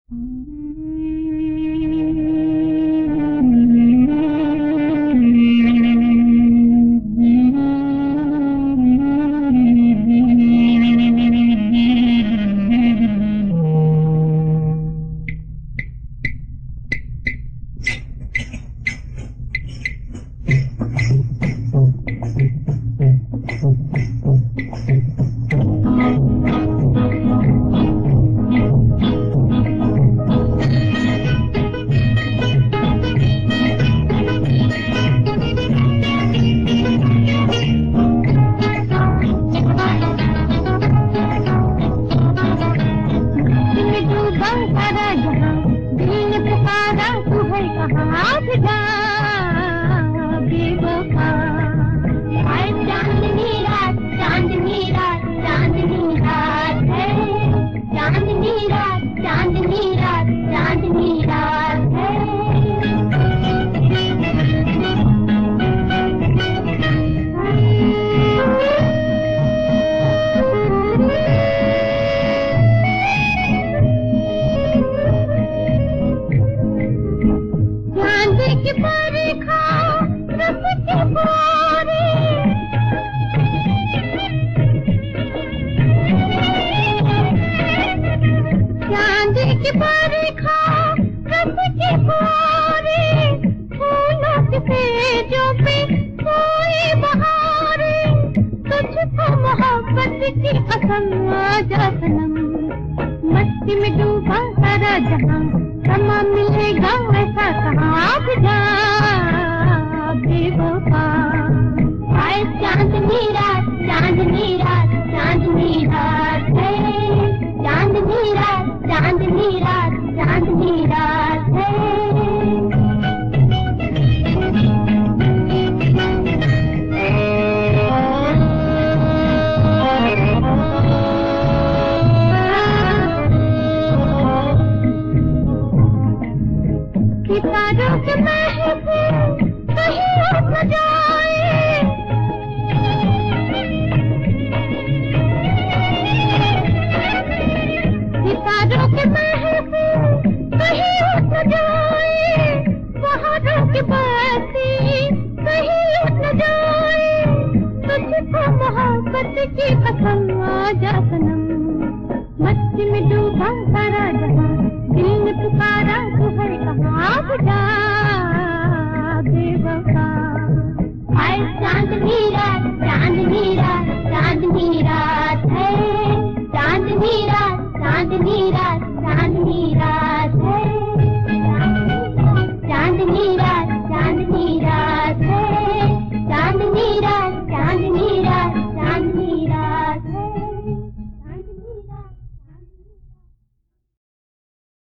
मस्ती में डूबा सारा जहां, समा मिलेगा ऐसा कहाँ जा बेवफा। आए चांदनी रात, चांदनी रात, चांदनी रात है, चांदनी रात, चांदनी रात, चांदनी रात है। सितारों के महफिल कहीं और न जाए, सितारों के महफिल कहीं और न जाए, बहारों की बस्ती कहीं और न जाए। तुझको मोहब्बत की कसम आ जा सनम, मस्ती में डूबा सारा